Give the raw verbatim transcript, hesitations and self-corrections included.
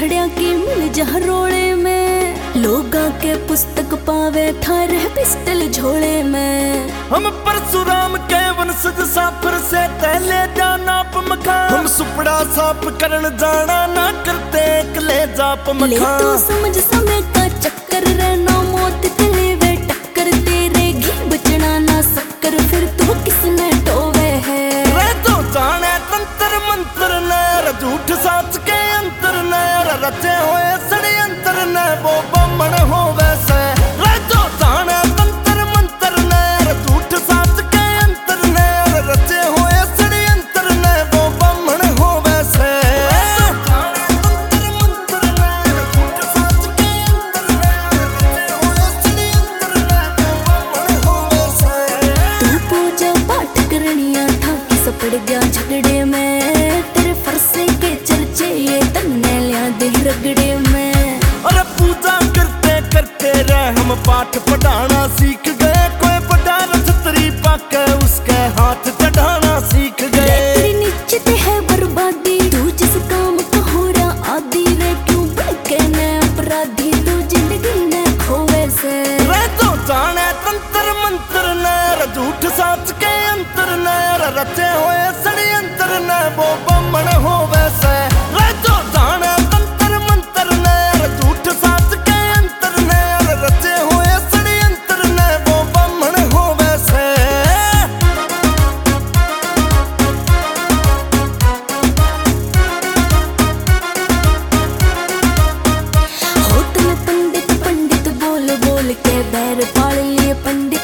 खड़िया की मिल जा रोड़े में, लोगा के पुस्तक पावे थारे पिस्टल झोले में। हम परशुराम के वंशज साफर से तहले जाना मखा, हम सुपड़ा साफ करन जाना ना करते कले जाप मखा। ले तो समझ समय का चक्कर रहना मौत तले वे टक्कर, तेरे घी बचना ना शक्कर फिर तो किसने टोवे है। रे तो जाने तंत्र मंत्र नर झूठ साच के अंतर नर, रचे हुए षड्यंत्र न वो बमण हो वैसे। रे तो जाने तंत्र मंत्र नर झूठ साच के अंतर नर, रचे हुए षड्यंत्र न वो बमण हो वैसे। तू पूजा पाठ करनिया था कि सपड़ गया झगड़े में, तेरे फरसे के चर्चे ये तन्ने लिया दे रगड़े में। अरे पूजा करते करते रहे हम पाठ पढ़ाना सीख गए, कोई बड़ा छतरी पाके उसके हाथ चढ़ाना सीख गए। तेरी निश्चित है बर्बादी, तू जिस काम का हो रहा आदि रे, क्यों भड़के न अपराधी तू जिंदगी न खोवे से। रे तो जाने तंत्र मंत्र नर झूठ साच के अंतर नर, रचे हुए षड्यंत्र न वो बमण हो वैसे। रे तो जाने तंत्र मंत्र नर झूठ साच के अंतर नर, रचे हुए षड्यंत्र न वो बमण हो वैसे। होटल पंडित पंडित बोल बोल के बैर पाल लिए पंडित,